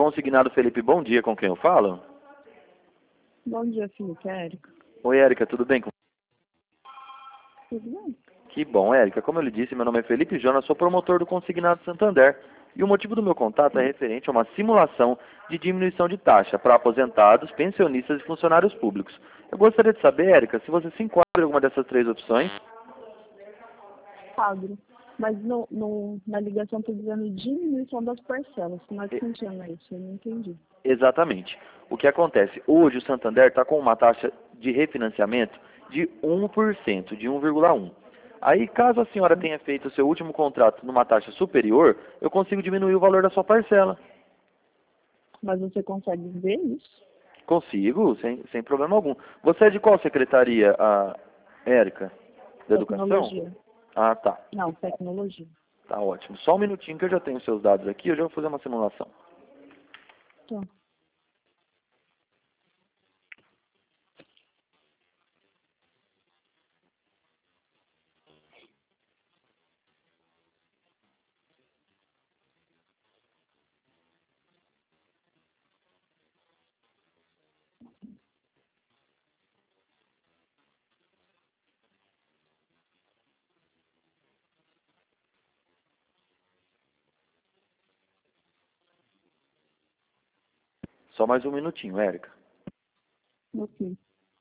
Consignado Felipe, bom dia, com quem eu falo? Bom dia, Felipe. É Érica. Oi, Érica, tudo bem? Tudo bem? Que bom, Érica. Como eu lhe disse, meu nome é Felipe Jonas, sou promotor do Consignado Santander. E o motivo do meu contato é referente a uma simulação de diminuição de taxa para aposentados, pensionistas e funcionários públicos. Eu gostaria de saber, Érica, se você se enquadra em alguma dessas três opções. Padre. Mas na ligação estou dizendo diminuição das parcelas. Como é que funciona isso? Eu não entendi. Exatamente. O que acontece? Hoje o Santander está com uma taxa de refinanciamento de 1%, de 1,1%. Aí, caso a senhora tenha feito o seu último contrato numa taxa superior, eu consigo diminuir o valor da sua parcela. Mas você consegue ver isso? Consigo, sem problema algum. Você é de qual secretaria, Érica? Da Educação? Tecnologia. Ah, tá. Não, tecnologia. Tá ótimo. Só um minutinho que eu já tenho os seus dados aqui, eu já vou fazer uma simulação. Tá. Só mais um minutinho, Érica. Ok.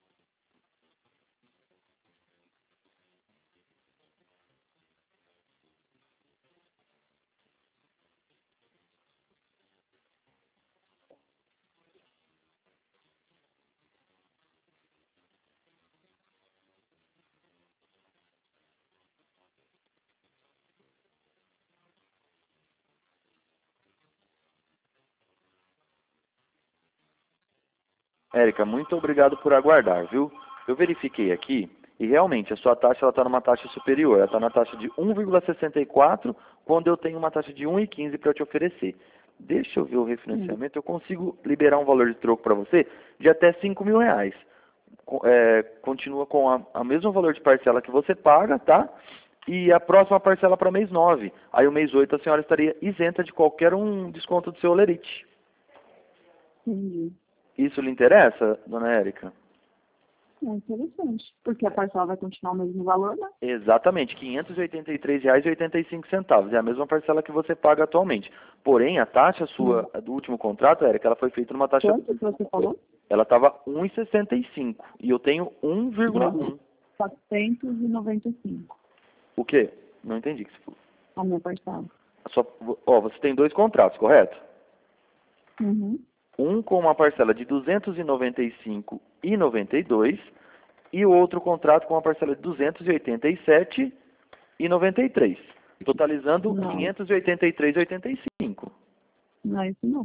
Érica, muito obrigado por aguardar, viu? Eu verifiquei aqui e realmente a sua taxa está numa taxa superior. Ela está na taxa de 1,64 quando eu tenho uma taxa de 1,15 para te oferecer. Deixa eu ver o refinanciamento. Eu consigo liberar um valor de troco para você de até R$ 5.000. Continua com a mesmo valor de parcela que você paga, tá? E a próxima parcela para mês 9. Aí o mês 8 a senhora estaria isenta de qualquer desconto do seu olerite. Entendi. Isso lhe interessa, dona Érica? É interessante. Porque a parcela vai continuar o mesmo valor, né? Exatamente, R$ 583,85. É a mesma parcela que você paga atualmente. Porém, a taxa sua do último contrato, Érica, ela foi feita numa taxa... Quanto que você falou? Ela estava 1,65 e eu tenho 1,1. 495. O quê? Não entendi o que você falou. A minha parcela. Você tem dois contratos, correto? Uhum. Um com uma parcela de R$ 295,92 e o outro contrato com uma parcela de R$ 287,93, totalizando R$ Não. 583,85. Não é isso não.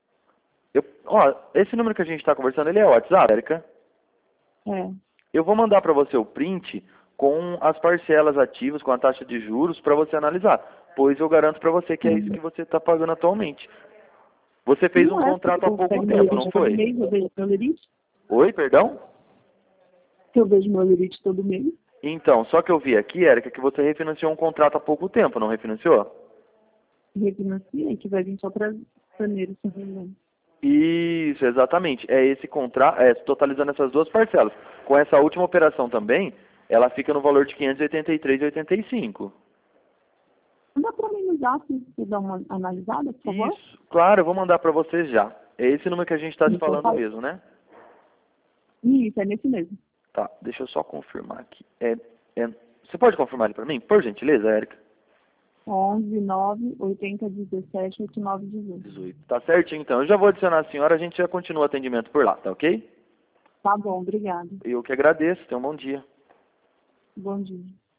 Esse número que a gente está conversando, ele é o WhatsApp, Érica? É. Eu vou mandar para você o print com as parcelas ativas, com a taxa de juros, para você analisar, pois eu garanto para você que é isso que você está pagando atualmente. Você fez um contrato há pouco tempo, não foi? Todo mês eu vejo meu lerite. Oi, perdão? Eu vejo meu lerite todo mês. Então, só que eu vi aqui, Érica, que você refinanciou um contrato há pouco tempo, não refinanciou? Refinanciei, que vai vir só para janeiro, se não me engano. Isso, exatamente. É esse contrato, totalizando essas duas parcelas. Com essa última operação também, ela fica no valor de R$ 583,85. Não dá para amenizar se você dar uma analisada, por favor? Isso, claro, eu vou mandar para você já. É esse número que a gente está se Então, falando mesmo, né? Isso, é nesse mesmo. Tá, deixa eu só confirmar aqui. Você pode confirmar ele para mim, por gentileza, Érica? 11 9 80 17 89 18. 18. Tá certinho, então. Eu já vou adicionar a senhora, a gente já continua o atendimento por lá, tá ok? Tá bom, obrigada. Eu que agradeço. Tenha um bom dia. Bom dia.